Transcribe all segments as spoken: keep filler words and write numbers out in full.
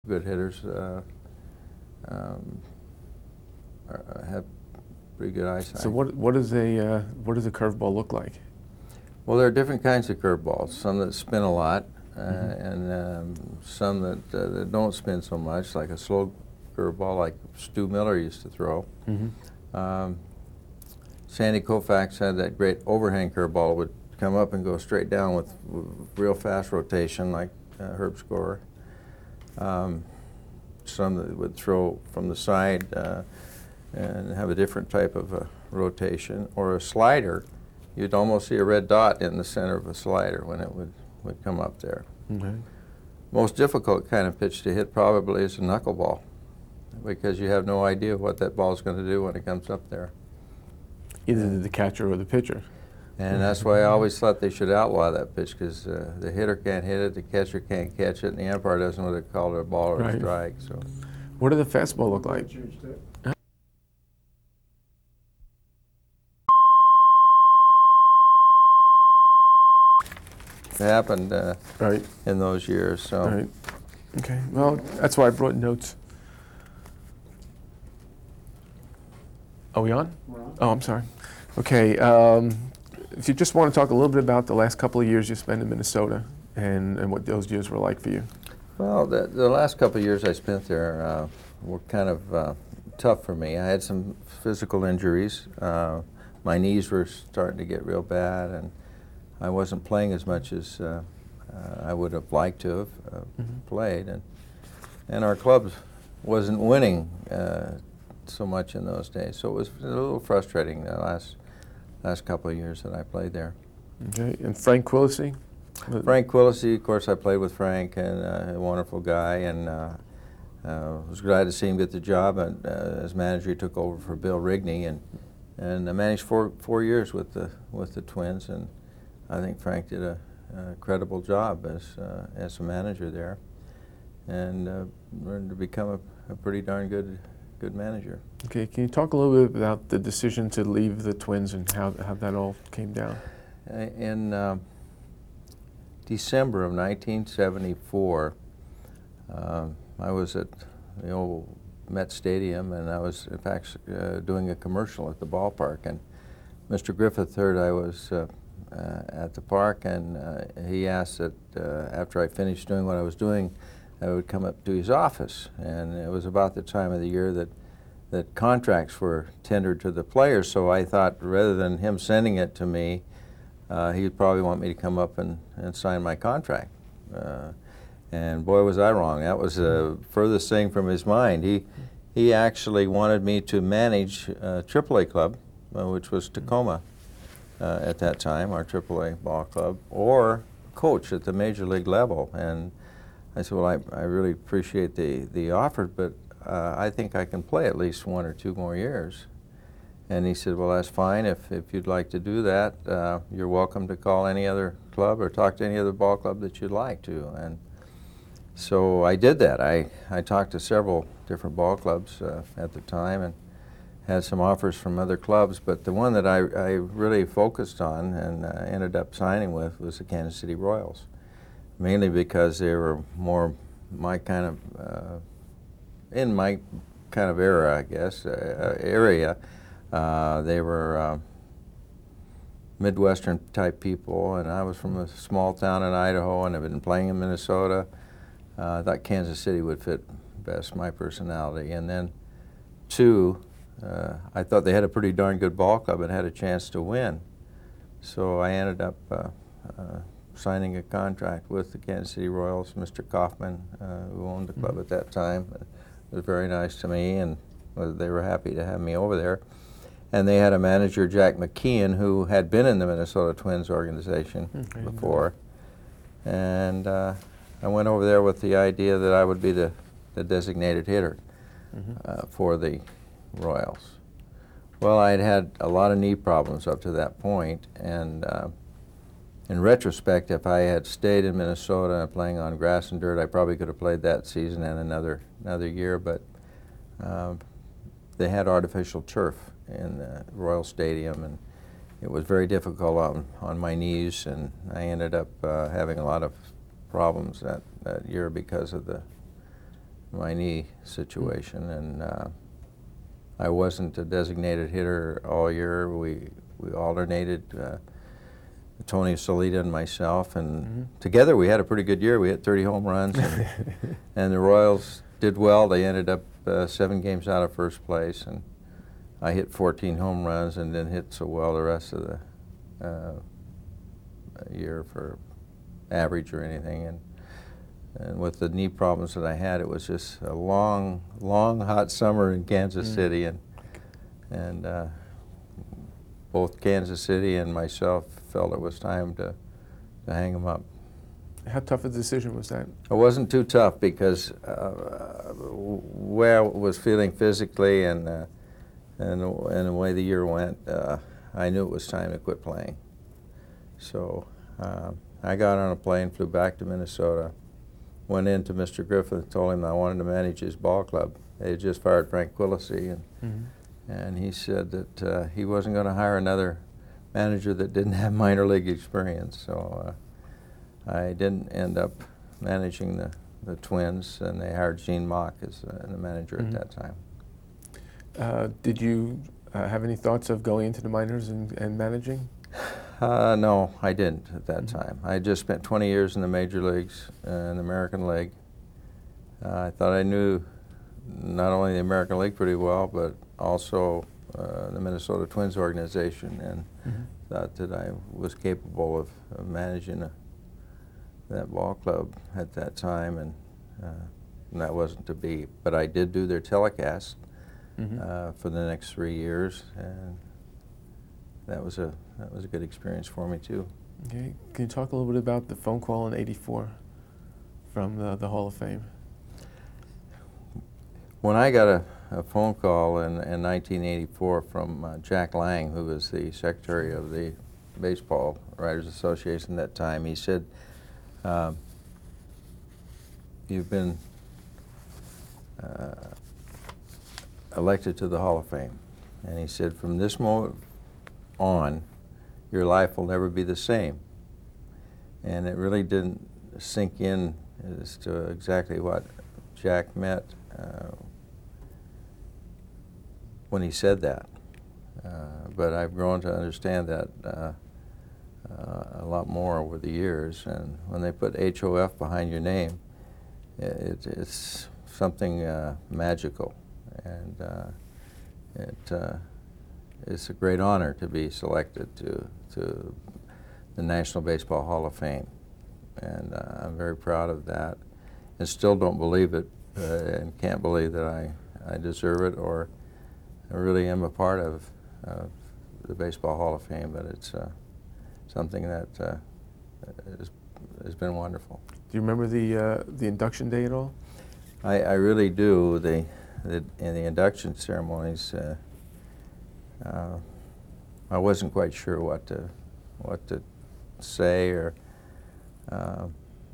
Good hitters uh, um, are, have pretty good eyesight. So what what does a uh, what does a curveball look like? Well, there are different kinds of curveballs. Some that spin a lot, uh, Mm-hmm. and um, some that, uh, that don't spin so much, like a slow curveball, like Stu Miller used to throw. Mm-hmm. Um, Sandy Koufax had that great overhang curveball, would come up and go straight down with, with real fast rotation, like uh, Herb Scorer. Um, some that would throw from the side uh, and have a different type of uh, rotation, or a slider. You'd almost see a red dot in the center of a slider when it would, would come up there. Okay. Most difficult kind of pitch to hit probably is a knuckleball, because you have no idea what that ball is going to do when it comes up there. Either the catcher or the pitcher. And that's why I always thought they should outlaw that pitch, because uh, the hitter can't hit it, the catcher can't catch it, and the umpire doesn't know whether to call it a ball or Right. a strike. So, What did the fastball look like? it happened uh, Right. in those years. So, Right. Okay. Well, that's why I brought notes. Are we on? We're on. Oh, I'm sorry. Okay. Um, if you just want to talk a little bit about the last couple of years you spent in Minnesota and, and what those years were like for you. well, the, the last couple of years I spent there uh, were kind of uh, tough for me. I had some physical injuries. Uh, my knees were starting to get real bad, and I wasn't playing as much as uh, uh, I would have liked to have uh, Mm-hmm. played, and and our club wasn't winning uh, so much in those days. So it was a little frustrating the last last couple of years that I played there. Okay. And Frank Quillisi? Frank Quillisi, of course, I played with Frank, and uh, a wonderful guy, and uh, uh, was glad to see him get the job. And uh, as manager, he took over for Bill Rigney, and and I managed four four years with the with the Twins, and I think Frank did a, a credible job as uh, as a manager there, and uh, learned to become a, a pretty darn good good manager. Okay. Can you talk a little bit about the decision to leave the Twins and how, how that all came down? Uh, In uh, December of nineteen seventy-four, um, I was at the old Met Stadium, and I was in fact uh, doing a commercial at the ballpark, and Mister Griffith heard I was uh, uh, at the park, and uh, he asked that uh, after I finished doing what I was doing, I would come up to his office. And it was about the time of the year that that contracts were tendered to the players, so I thought rather than him sending it to me, uh, he'd probably want me to come up and, and sign my contract. Uh, and boy, was I wrong. That was the furthest thing from his mind. He, he actually wanted me to manage a triple A club, uh, which was Tacoma uh, at that time, our triple A ball club, or coach at the major league level. And I said, well, I, I really appreciate the, the offer, but uh, I think I can play at least one or two more years. And he said, well, that's fine. If, if you'd like to do that, uh, you're welcome to call any other club or talk to any other ball club that you'd like to. And so I did that. I, I talked to several different ball clubs uh, at the time and had some offers from other clubs, but the one that I, I really focused on and uh, ended up signing with was the Kansas City Royals, mainly because they were more my kind of, uh, in my kind of era, I guess, uh, area. Uh, they were uh, Midwestern type people, and I was from a small town in Idaho, and I've been playing in Minnesota. Uh, I thought Kansas City would fit best my personality. And then, two, uh, I thought they had a pretty darn good ball club and had a chance to win. So I ended up uh, uh, signing a contract with the Kansas City Royals. Mister Kaufman, uh, who owned the club at that time, uh, was very nice to me, and uh, they were happy to have me over there. And they had a manager, Jack McKeon, who had been in the Minnesota Twins organization Okay. before. And uh, I went over there with the idea that I would be the, the designated hitter Mm-hmm. uh, for the Royals. Well, I'd had a lot of knee problems up to that point, and uh, in retrospect, if I had stayed in Minnesota playing on grass and dirt, I probably could have played that season and another another year, but uh, they had artificial turf in the Royal Stadium, and it was very difficult on, on my knees, and I ended up uh, having a lot of problems that, that year because of the my knee situation, and uh, I wasn't a designated hitter all year. We we alternated, uh, Tony Solita and myself, and mm-hmm. together we had a pretty good year. We hit thirty home runs, and, and the Royals did well. They ended up uh, seven games out of first place, and I hit fourteen home runs and didn't hit so well the rest of the uh, year for average or anything. And and with the knee problems that I had, it was just a long, long, hot summer in Kansas mm. City, and and uh, both Kansas City and myself felt it was time to to hang them up. How tough a decision was that? It wasn't too tough because uh, where I was feeling physically and uh, and and the way the year went, uh, I knew it was time to quit playing. So uh, I got on a plane, flew back to Minnesota, went in to Mister Griffith, told him I wanted to manage his ball club. They had just fired Frank Quillisi, and mm-hmm. and he said that uh, he wasn't going to hire another manager that didn't have minor league experience. So uh, I didn't end up managing the, the Twins, and they hired Gene Mauch as uh, the manager mm-hmm. at that time. Uh, did you uh, have any thoughts of going into the minors and, and managing? Uh, no, I didn't at that mm-hmm. time. I just spent twenty years in the major leagues, uh, in the American League. Uh, I thought I knew not only the American League pretty well, but also uh, the Minnesota Twins organization, and mm-hmm. thought that I was capable of, of managing a, that ball club at that time, and, uh, and that wasn't to be. But I did do their telecast mm-hmm. uh, for the next three years, and that was a that was a good experience for me too. Okay, can you talk a little bit about the phone call in eighty-four from the, the Hall of Fame? When I got a, a phone call in, in nineteen eighty-four from uh, Jack Lang, who was the secretary of the Baseball Writers Association at that time, he said, um, "You've been uh, elected to the Hall of Fame," and he said, "From this moment on, your life will never be the same." And it really didn't sink in as to exactly what Jack meant uh, when he said that. Uh, but I've grown to understand that uh, uh, a lot more over the years. And when they put H O F behind your name, it, it's something uh, magical. And uh, it uh, it's a great honor to be selected to, to the National Baseball Hall of Fame. And uh, I'm very proud of that, and still don't believe it, uh, and can't believe that I, I deserve it, or I really am a part of uh, the Baseball Hall of Fame, but it's uh, something that uh, is, has been wonderful. Do you remember the, uh, the induction day at all? I, I really do. The, the, in the induction ceremonies, uh, Uh, I wasn't quite sure what to what to say or uh,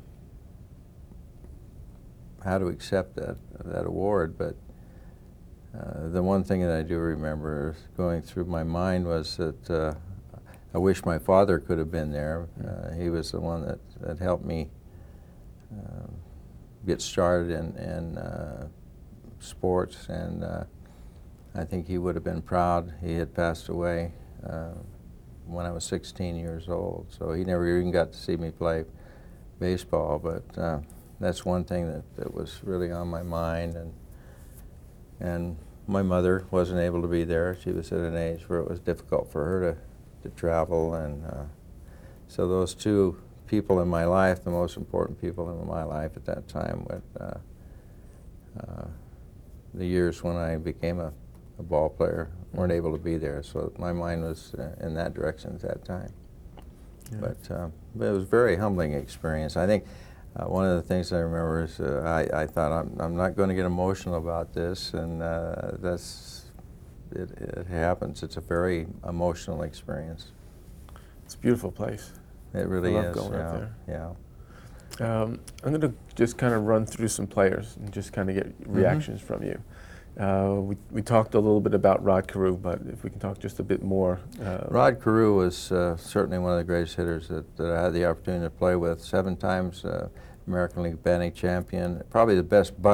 how to accept that that award, but uh, the one thing that I do remember going through my mind was that uh, I wish my father could have been there. Uh, he was the one that, that helped me uh, get started in, in uh, sports, and uh, I think he would have been proud. He had passed away uh, when I was sixteen years old, so he never even got to see me play baseball, but uh, that's one thing that, that was really on my mind. And and my mother wasn't able to be there. She was at an age where it was difficult for her to, to travel, and uh, so those two people in my life, the most important people in my life at that time, with uh, uh, the years when I became a a ball player, weren't able to be there, so my mind was uh, in that direction at that time. Yeah. But, uh, but it was a very humbling experience. I think uh, one of the things I remember is uh, I, I thought I'm, I'm not going to get emotional about this, and uh, that's it, it happens. It's a very emotional experience. It's a beautiful place. It really I love is. Going yeah. out there. Yeah. Um, I'm going to just kind of run through some players and just kind of get reactions mm-hmm. from you. Uh, we, we talked a little bit about Rod Carew, but if we can talk just a bit more. Uh, Rod Carew was uh, certainly one of the greatest hitters that, that I had the opportunity to play with. Seven times uh, American League batting champion, probably the best bunter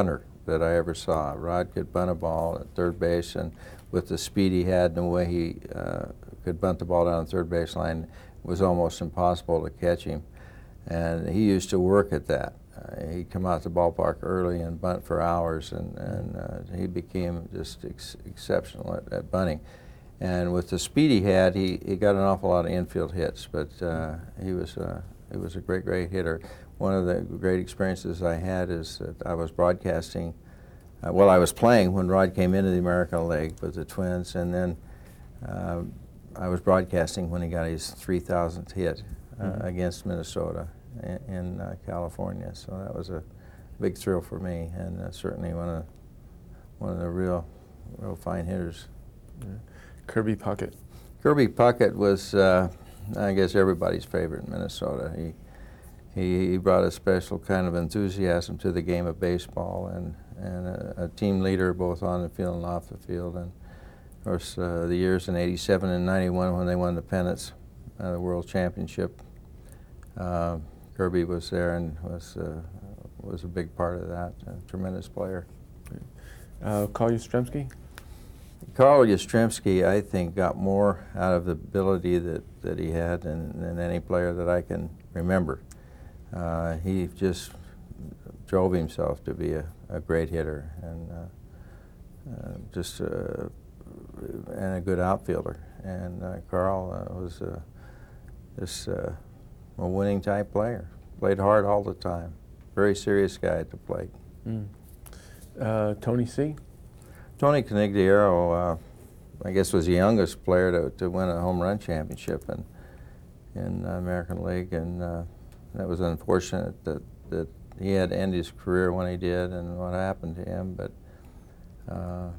that I ever saw. Rod could bunt a ball at third base, and with the speed he had and the way he uh, could bunt the ball down the third baseline, it was almost impossible to catch him. And he used to work at that. Uh, he'd come out to the ballpark early and bunt for hours, and, and uh, he became just ex exceptional at, at bunting. And with the speed he had, he, he got an awful lot of infield hits, but uh, he was uh, he was a great, great hitter. One of the great experiences I had is that I was broadcasting, uh, well, I was playing when Rod came into the American League with the Twins, and then uh, I was broadcasting when he got his three thousandth hit uh, mm-hmm. against Minnesota in, in uh, California. So that was a big thrill for me, and uh, certainly one of one of the real, real fine hitters. Yeah. Kirby Puckett. Kirby Puckett was, uh, I guess, everybody's favorite in Minnesota. He, he he brought a special kind of enthusiasm to the game of baseball, and and a, a team leader both on the field and off the field. And of course, uh, the years in eighty-seven and ninety-one when they won the pennants, uh, the World Championship, uh, Kirby was there and was uh, was a big part of that. A tremendous player. Uh, Carl Yastrzemski. Carl Yastrzemski, I think, got more out of the ability that, that he had than, than any player that I can remember. Uh, he just drove himself to be a, a great hitter, and uh, uh, just uh, and a good outfielder. And uh, Carl uh, was uh, just uh, a winning type player. Played hard all the time. Very serious guy at the plate. Mm. Uh, Tony C. Tony Conigliaro, uh, I guess, was the youngest player to, to win a home run championship in in the American League, and uh, that was unfortunate that, that he had to end his career when he did and what happened to him, but uh,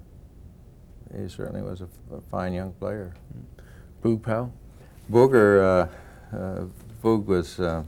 he certainly was a, a fine young player. Boog Powell? Booger, uh, uh, Boog was, uh,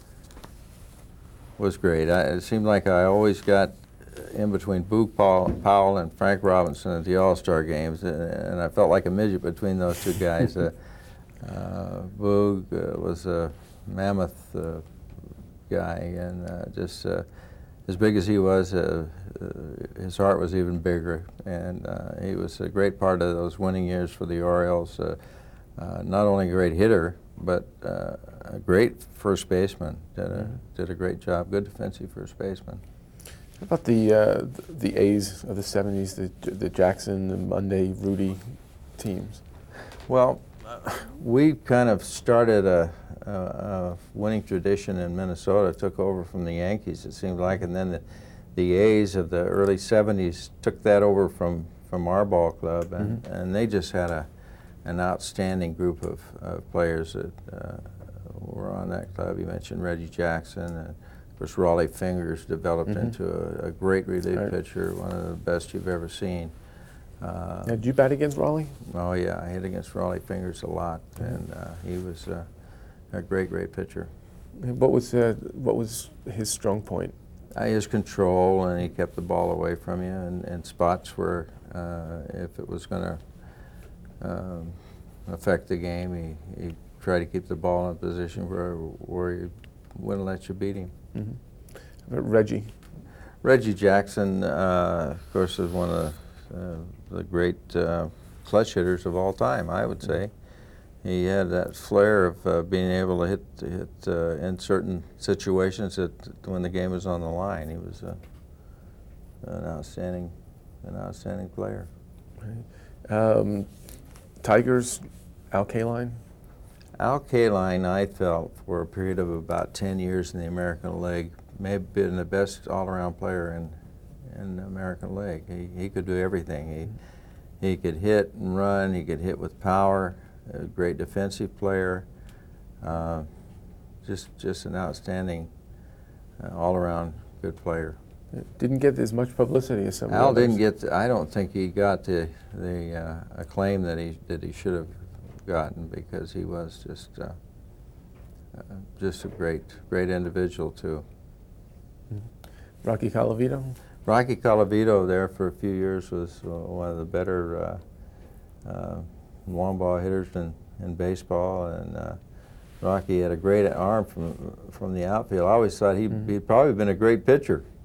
was great. I, it seemed like I always got in between Boog Powell and Frank Robinson at the All-Star games, and I felt like a midget between those two guys. uh, uh, Boog uh, was a mammoth uh, guy, and uh, just uh, as big as he was, uh, uh, his heart was even bigger, and uh, he was a great part of those winning years for the Orioles. Uh, uh, not only a great hitter, but uh, a great first baseman. Did a, mm-hmm. did a great job, good defensive first baseman. How about the uh, the A's of the seventies, the the Jackson, the Monday, Rudy teams? Well, uh, we kind of started a, a, a winning tradition in Minnesota. Took over from the Yankees, it seemed like, and then the, the A's of the early seventies took that over from from our ball club, and mm-hmm. and they just had a an outstanding group of, of players that uh, were on that club. You mentioned Reggie Jackson. And, of course, Raleigh Fingers developed mm-hmm. into a, a great relief right. pitcher, one of the best you've ever seen. Uh, now, did you bat against Raleigh? Oh yeah, I hit against Raleigh Fingers a lot, mm-hmm. and uh, he was uh, a great, great pitcher. What was uh, what was his strong point? Uh, his control, and he kept the ball away from you, and, and spots where uh, if it was going to um, affect the game, he, he tried to keep the ball in a position where where he wouldn't let you beat him. Mm-hmm. How about Reggie? Reggie Jackson, uh, of course, is one of the, uh, the great uh, clutch hitters of all time, I would say. Mm-hmm. He had that flair of uh, being able to hit, hit uh, in certain situations that when the game was on the line. He was uh, an outstanding, an outstanding player. Right. Um, Tigers, Al Kaline? Al Kaline, I felt, for a period of about ten years in the American League, may have been the best all-around player in in the American League. He he could do everything. He he could hit and run. He could hit with power. A great defensive player. Uh, just just an outstanding uh, all-around good player. Didn't get as much publicity as some. Al of the didn't get. The, I don't think he got the the uh, acclaim that he that he should have gotten, because he was just uh, uh, just a great great individual too. Mm-hmm. Rocky Colavito? Rocky Colavito there for a few years was uh, one of the better uh, uh, long ball hitters in, in baseball, and uh, Rocky had a great arm from from the outfield. I always thought he'd, mm-hmm. he'd probably been a great pitcher.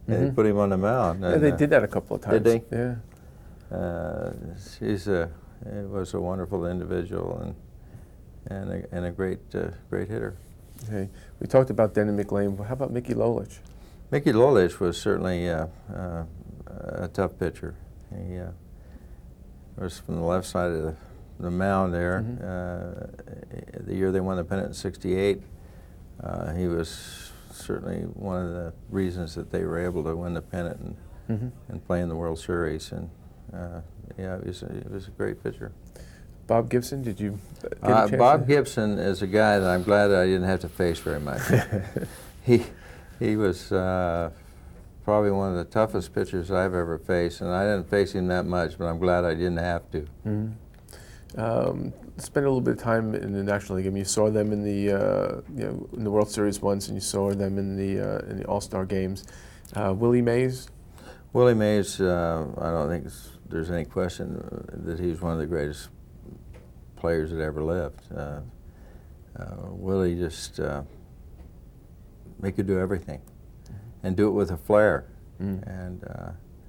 and they Mhm. put him on the mound. Yeah, and, they uh, did that a couple of times. Did they? Yeah. Uh, he's a he was a wonderful individual and and a, and a great uh, great hitter. Okay. We talked about Denny McLain. How about Mickey Lolich? Mickey Lolich was certainly uh, uh, a tough pitcher. He uh, was from the left side of the, the mound there. Mhm. Uh, the year they won the pennant in sixty-eight, uh, he was certainly one of the reasons that they were able to win the pennant and, Mhm. and play in the World Series. And uh, yeah, he was, a, he was a great pitcher. Bob Gibson, did you uh, get a Uh, chance Bob to- Gibson is a guy that I'm glad that I didn't have to face very much. he he was uh, probably one of the toughest pitchers I've ever faced, and I didn't face him that much, but I'm glad I didn't have to. Mhm. Um, spent a little bit of time in the National League. I mean, you saw them in the uh, you know in the World Series once, and you saw them in the uh, in the All Star games. Uh, Willie Mays. Willie Mays, uh, I don't think it's, there's any question that he's one of the greatest players that ever lived. Uh, uh, Willie just, uh, he could do everything and do it with a flair. Mm. And uh,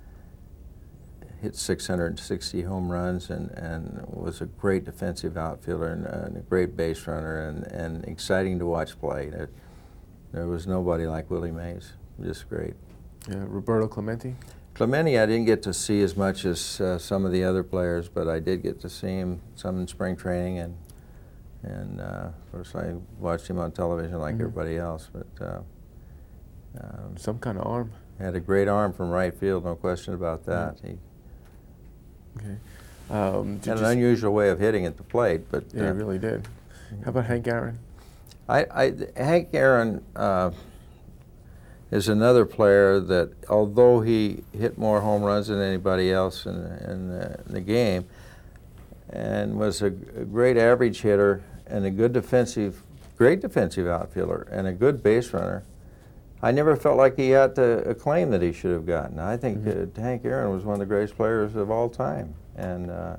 hit six hundred sixty home runs and, and was a great defensive outfielder and, uh, and a great base runner and, and exciting to watch play. There, there was nobody like Willie Mays, just great. Yeah, Roberto Clemente. Clemente, I didn't get to see as much as uh, some of the other players, but I did get to see him some in spring training, and and uh, of course I watched him on television like Mhm. everybody else. But uh, um, Some kind of arm. had a great arm from right field, no question about that. He Okay. Um, did had you an s- unusual way of hitting at the plate, but Yeah, uh, he really did. How about Hank Aaron? I, I, Hank Aaron uh, is another player that, although he hit more home runs than anybody else in, in, the, in the game, and was a, a great average hitter and a good defensive, great defensive outfielder and a good base runner, I never felt like he got the acclaim that he should have gotten. I think Mhm. uh, Hank Aaron was one of the greatest players of all time, and uh,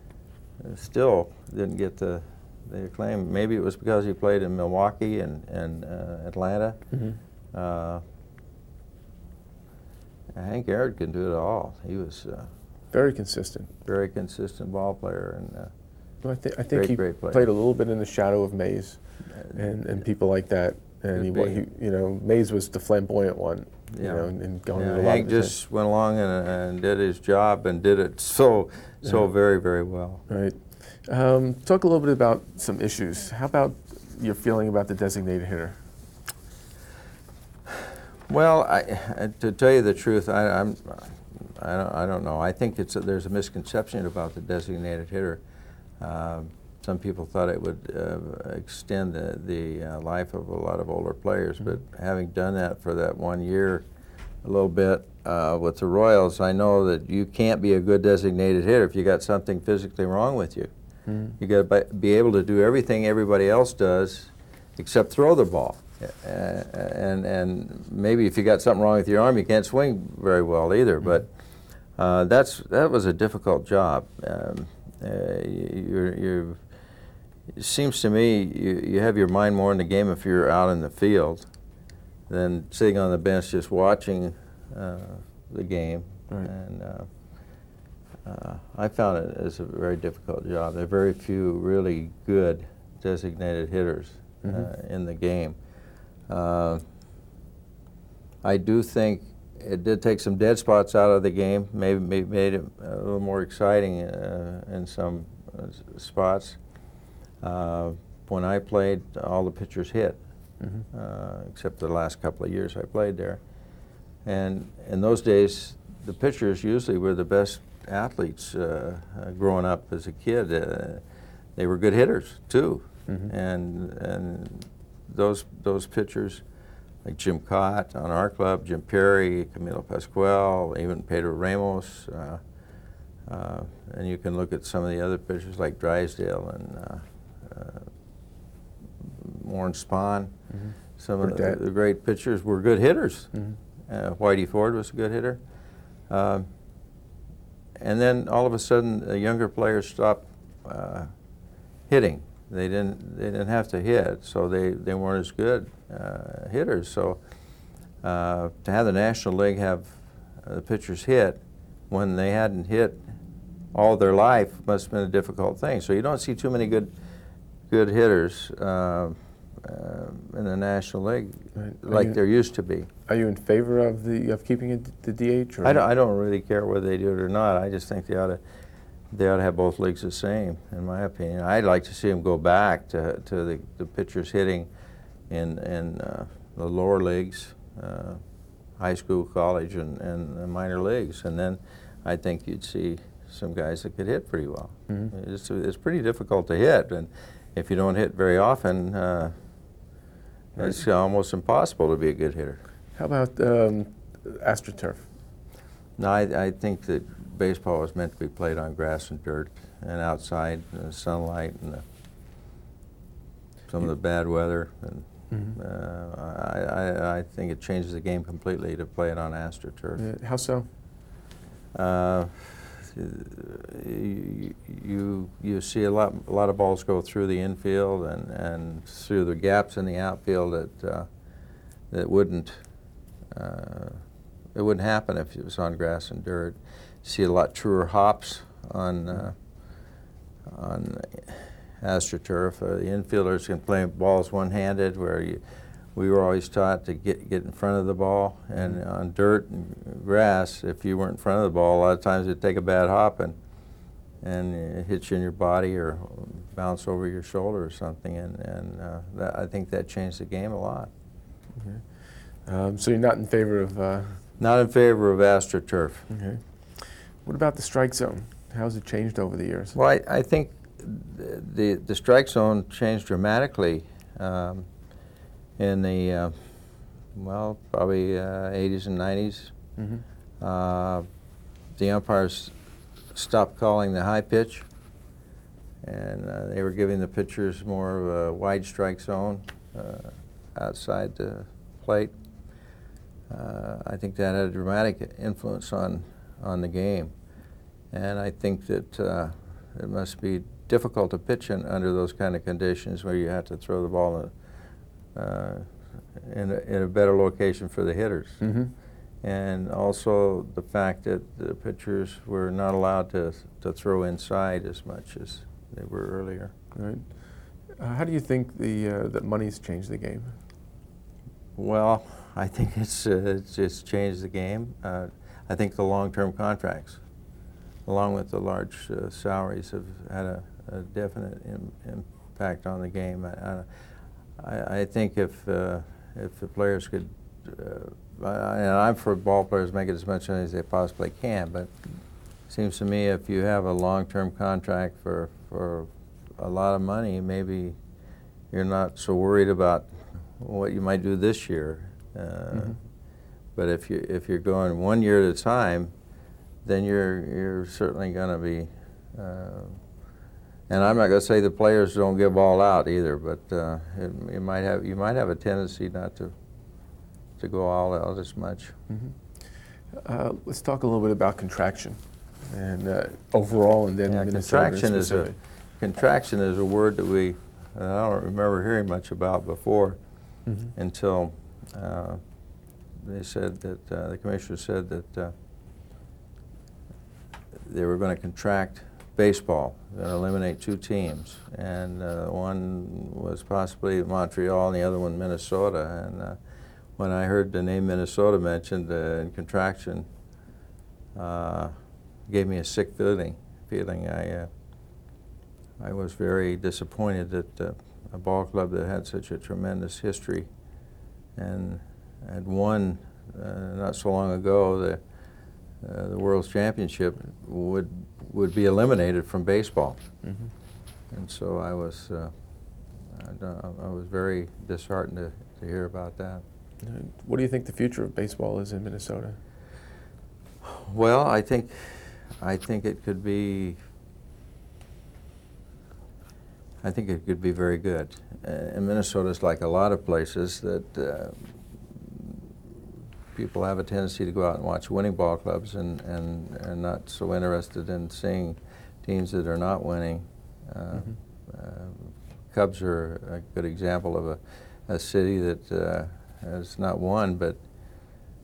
still didn't get the, the acclaim. Maybe it was because he played in Milwaukee and, and uh, Atlanta. Mm-hmm. Uh, Hank Aaron can do it all. He was a Very consistent. very consistent ball player, and uh, Well, I, th- I think Great, he great player. played a little bit in the shadow of Mays and, and people like that. And he, Could wa- be. he, you know, Mays was the flamboyant one, you Yeah. know, and, and going yeah, to a lot Hank of attention. just went along and, and did his job and did it so so Yeah. very, very well. Right. Um, talk a little bit about some issues. How about your feeling about the designated hitter? Well, I, uh, to tell you the truth, I, I'm, I don't, I don't know. I think it's a, there's a misconception about the designated hitter. Um some people thought it would uh, extend the, the uh, life of a lot of older players, Mhm. but having done that for that one year, a little bit uh, with the Royals, I know that you can't be a good designated hitter if you got something physically wrong with you. Mm. You got to be able to do everything everybody else does, except throw the ball. Uh, and and maybe if you got something wrong with your arm, you can't swing very well either. Mhm. But uh, that's that was a difficult job. Um, uh, you're, you're, it seems to me you, you have your mind more in the game if you're out in the field than sitting on the bench just watching uh, the game. Right. And uh, uh, I found it as a very difficult job. There are very few really good designated hitters Mhm. uh, in the game. Uh, I do think it did take some dead spots out of the game, maybe, maybe made it a little more exciting uh, in some uh, s- spots. Uh, when I played, all the pitchers hit, Mhm. uh, except the last couple of years I played there. And in those days, the pitchers usually were the best athletes uh, uh, growing up as a kid. Uh, they were good hitters too, Mhm. and and those those pitchers like Jim Cott on our club, Jim Perry, Camilo Pascual, even Pedro Ramos, uh, uh, and you can look at some of the other pitchers like Drysdale and uh, uh, Warren Spahn. Mhm. Some of the, Burdette. the great pitchers were good hitters. Mhm. Uh, Whitey Ford was a good hitter. Um, and then all of a sudden, the younger players stopped uh, hitting. They didn't. They didn't have to hit, so they, they weren't as good uh, hitters. So uh, to have the National League have uh, the pitchers hit when they hadn't hit all their life must have been a difficult thing. So you don't see too many good good hitters uh, uh, in the National League Right. like you, there used to be. Are you in favor of the of keeping it the D H? Or? I don't, I don't really care whether they do it or not. I just think they ought to they ought to have both leagues the same, in my opinion. I'd like to see them go back to to the, the pitchers hitting in in uh, the lower leagues, uh, high school, college, and, and the minor leagues, and then I think you'd see some guys that could hit pretty well. Mm-hmm. It's it's pretty difficult to hit, and if you don't hit very often, uh, Right. it's almost impossible to be a good hitter. How about um, AstroTurf? No, I, I think that baseball was meant to be played on grass and dirt and outside in the sunlight and the, some of the bad weather. And Mm-hmm. uh, I, I, I think it changes the game completely to play it on AstroTurf. Yeah, how so? Uh, you, you you see a lot a lot of balls go through the infield and, and through the gaps in the outfield that uh, that wouldn't uh, it wouldn't happen if it was on grass and dirt. You see a lot truer hops on uh, on AstroTurf. Uh, the infielders can play balls one-handed, where you, we were always taught to get get in front of the ball, and on dirt and grass, if you weren't in front of the ball, a lot of times it'd take a bad hop and and it hit you in your body or bounce over your shoulder or something, and and uh, that, I think that changed the game a lot. Okay. Um, so you're not in favor of? Uh, Not in favor of AstroTurf. okay. What about the strike zone? How's it changed over the years? Well, I, I think the, the the strike zone changed dramatically um, in the uh, well, probably uh, eighties and nineties. Mm-hmm. Uh, the umpires stopped calling the high pitch, and uh, they were giving the pitchers more of a wide strike zone uh, outside the plate. Uh, I think that had a dramatic influence on on the game, and I think that uh, it must be difficult to pitch in, under those kind of conditions where you have to throw the ball in a, uh, in a, in a better location for the hitters. Mm-hmm. And also the fact that the pitchers were not allowed to to throw inside as much as they were earlier. Right. Uh, how do you think the uh, that money's changed the game? Well, I think it's uh, it's, it's changed the game. Uh, I think the long-term contracts, along with the large uh, salaries, have had a, a definite im impact on the game. I, I, I think if uh, if the players could, uh, I, and I'm for ball players to make as much money as they possibly can, but it seems to me if you have a long-term contract for for a lot of money, maybe you're not so worried about what you might do this year. Uh, mm-hmm. But if you if you're going one year at a time, then you're you're certainly going to be. Uh, and I'm not going to say the players don't give all out either, but uh, it, you might have you might have a tendency not to to go all out as much. Mm-hmm. uh, let's talk a little bit about contraction and uh, overall, and then Yeah, Minnesota contraction is a specific. contraction is a word that we uh, I don't remember hearing much about before. Mm-hmm. Until uh, they said that uh, the commissioner said that uh, they were going to contract baseball, going to eliminate two teams, and uh, one was possibly Montreal and the other one Minnesota. And uh, when I heard the name Minnesota mentioned uh, in contraction, uh, gave me a sick feeling. Feeling I uh, I was very disappointed that. Uh, a ball club that had such a tremendous history and had won uh, not so long ago the uh, the World Championship would would be eliminated from baseball. Mm-hmm. And so I was uh, I, I was very disheartened to, to hear about that. What do you think the future of baseball is in Minnesota? Well, I think I think it could be I think it could be very good. Uh, and Minnesota's like a lot of places that uh, people have a tendency to go out and watch winning ball clubs and, and, and not so interested in seeing teams that are not winning. Uh, mm-hmm. uh, Cubs are a good example of a, a city that uh, has not won, but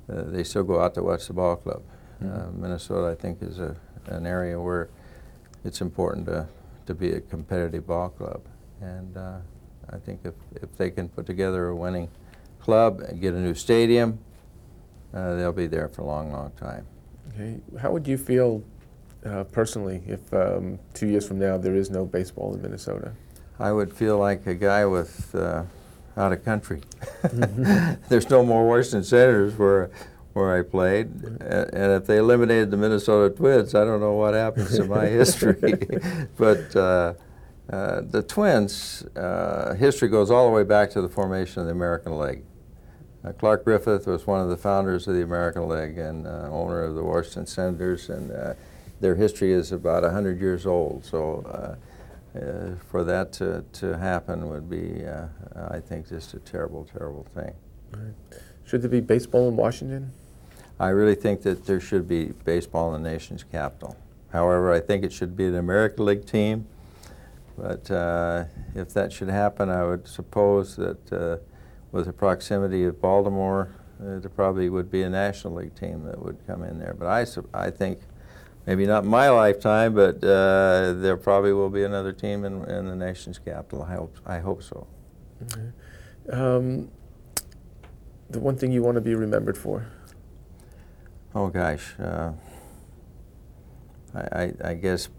uh, they still go out to watch the ball club. Mhm. Uh, Minnesota, I think, is a, an area where it's important to, to be a competitive ball club. And uh, I think if, if they can put together a winning club and get a new stadium, uh, they'll be there for a long, long time. Okay. How would you feel uh, personally if um, two years from now there is no baseball in Minnesota? I would feel like a guy with uh, out of country. There's no more Washington Senators where where I played, A- and if they eliminated the Minnesota Twins, I don't know what happens to my history. But uh, uh, the Twins, uh, history goes all the way back to the formation of the American League. Uh, Clark Griffith was one of the founders of the American League and uh, owner of the Washington Senators, and uh, their history is about one hundred years old. So uh, uh, for that to, to happen would be, uh, I think, just a terrible, terrible thing. Right. Should there be baseball in Washington? I really think that there should be baseball in the nation's capital. However, I think it should be an American League team. But uh, if that should happen, I would suppose that uh, with the proximity of Baltimore, uh, there probably would be a National League team that would come in there. But I, su- I think, maybe not in my lifetime, but uh, there probably will be another team in, in the nation's capital. I hope, I hope so. Okay. Um, the one thing you want to be remembered for? Oh gosh, uh, I, I, I guess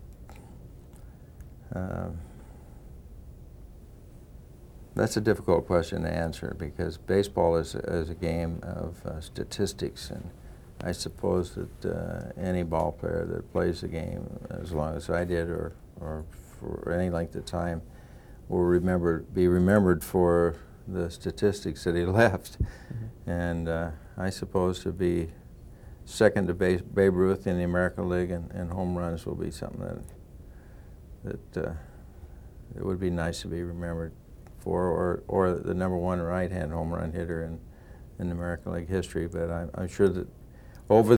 uh, that's a difficult question to answer, because baseball is, is a game of uh, statistics, and I suppose that uh, any ball player that plays the game as long as I did, or, or for any length of time, will remember, be remembered for the statistics that he left. Mm-hmm. And uh, I suppose to be second to Babe, Babe Ruth in the American League and, and home runs will be something that, that uh, it would be nice to be remembered for, or, or the number one right-hand home run hitter in, in American League history. But I'm, I'm sure that over